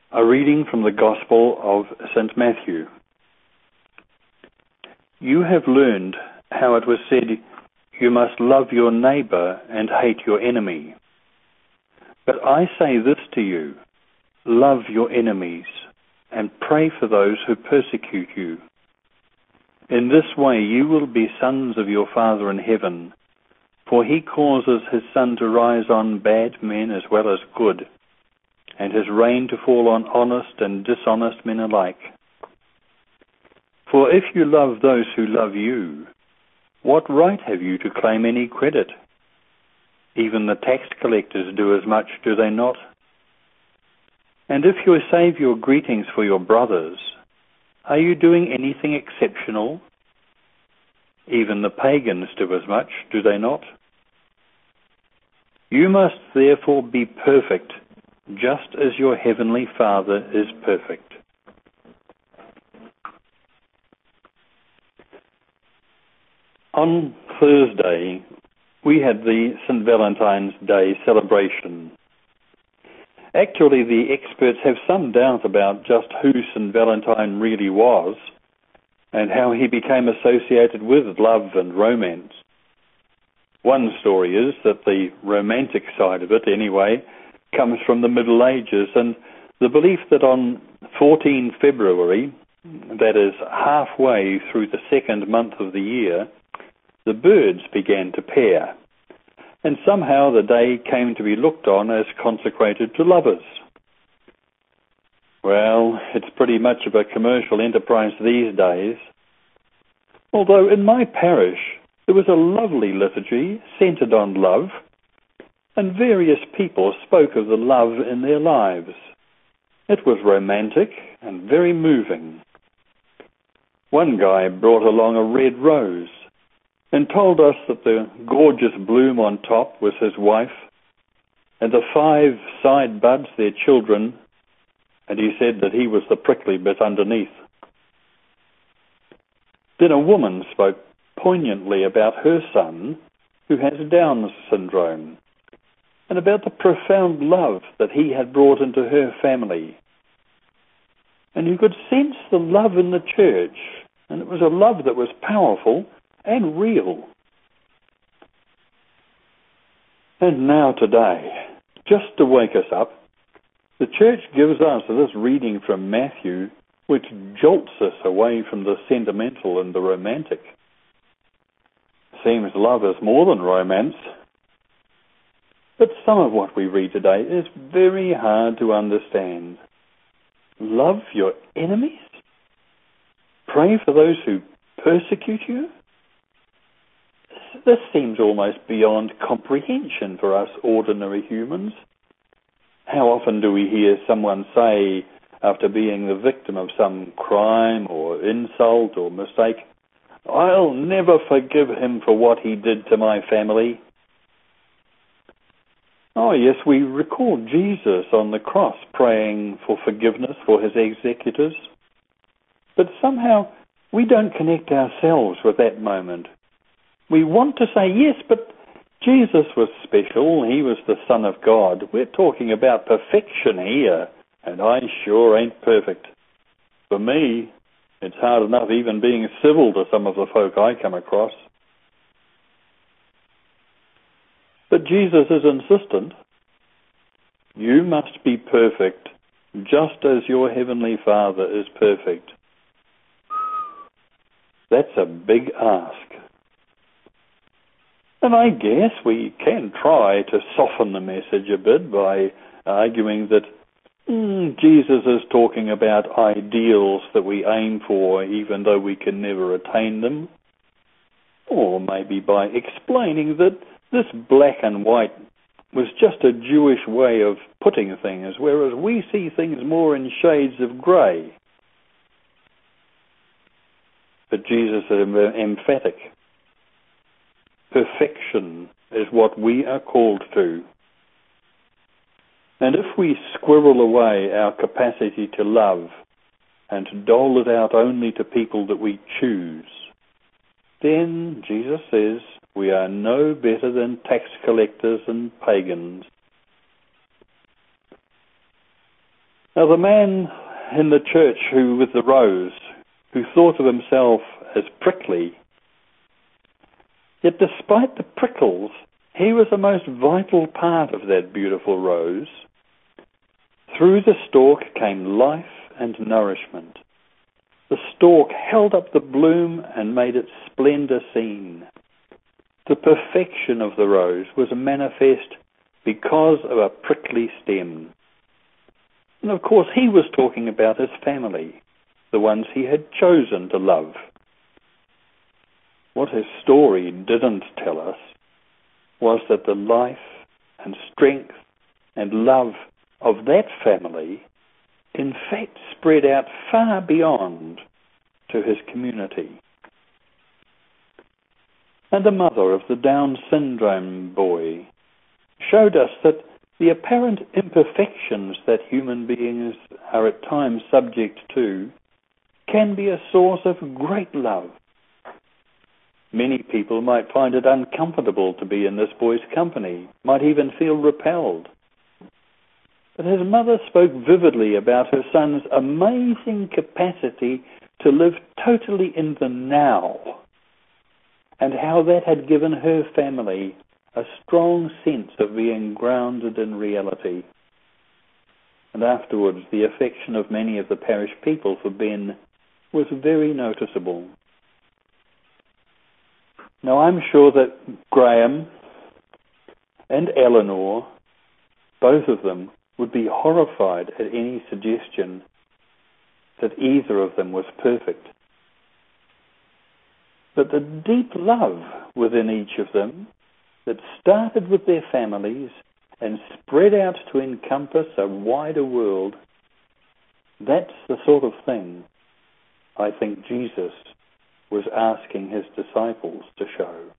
A reading from the Gospel of St. Matthew. You have learned how it was said, you must love your neighbor and hate your enemy. But I say this to you, love your enemies and pray for those who persecute you. In this way you will be sons of your Father in heaven, for he causes his sun to rise on bad men as well as good, and his rain to fall on honest and dishonest men alike. For if you love those who love you, what right have you to claim any credit? Even the tax collectors do as much, do they not? And if you save your greetings for your brothers, are you doing anything exceptional? Even the pagans do as much, do they not? You must therefore be perfect, just as your heavenly Father is perfect. On Thursday, we had the St. Valentine's Day celebration. Actually, the experts have some doubt about just who St. Valentine really was and how he became associated with love and romance. One story is that the romantic side of it, anyway, comes from the Middle Ages, and the belief that on 14 February, that is halfway through the second month of the year, the birds began to pair, and somehow the day came to be looked on as consecrated to lovers. Well, it's pretty much of a commercial enterprise these days. Although in my parish there was a lovely liturgy centered on love, and various people spoke of the love in their lives. It was romantic and very moving. One guy brought along a red rose and told us that the gorgeous bloom on top was his wife, and the 5 side buds their children, and he said that he was the prickly bit underneath. Then a woman spoke poignantly about her son, who has Down syndrome, and about the profound love that he had brought into her family. And you could sense the love in the church, and it was a love that was powerful and real. And now today, just to wake us up, the church gives us this reading from Matthew, which jolts us away from the sentimental and the romantic. Seems love is more than romance. But some of what we read today is very hard to understand. Love your enemies? Pray for those who persecute you? This seems almost beyond comprehension for us ordinary humans. How often do we hear someone say, after being the victim of some crime or insult or mistake, I'll never forgive him for what he did to my family? Oh yes, we recall Jesus on the cross praying for forgiveness for his executors. But somehow we don't connect ourselves with that moment. We want to say, yes, but Jesus was special. He was the Son of God. We're talking about perfection here, and I sure ain't perfect. For me, it's hard enough even being civil to some of the folk I come across. But Jesus is insistent. You must be perfect, just as your heavenly Father is perfect. That's a big ask. And I guess we can try to soften the message a bit by arguing that Jesus is talking about ideals that we aim for even though we can never attain them. Or maybe by explaining that this black and white was just a Jewish way of putting things, whereas we see things more in shades of grey. But Jesus is emphatic. Perfection is what we are called to. And if we squirrel away our capacity to love and dole it out only to people that we choose, then, Jesus says, we are no better than tax collectors and pagans. Now, the man in the church with the rose, who thought of himself as prickly, yet despite the prickles, he was the most vital part of that beautiful rose. Through the stalk came life and nourishment. The stalk held up the bloom and made its splendour seen. The perfection of the rose was manifest because of a prickly stem. And of course he was talking about his family, the ones he had chosen to love. What his story didn't tell us was that the life and strength and love of that family in fact spread out far beyond to his community. And the mother of the Down syndrome boy showed us that the apparent imperfections that human beings are at times subject to can be a source of great love. Many people might find it uncomfortable to be in this boy's company, might even feel repelled. But his mother spoke vividly about her son's amazing capacity to live totally in the now, and how that had given her family a strong sense of being grounded in reality. And afterwards, the affection of many of the parish people for Ben was very noticeable. Now, I'm sure that Graham and Eleanor, both of them, would be horrified at any suggestion that either of them was perfect. But the deep love within each of them that started with their families and spread out to encompass a wider world, that's the sort of thing I think Jesus was asking his disciples to show.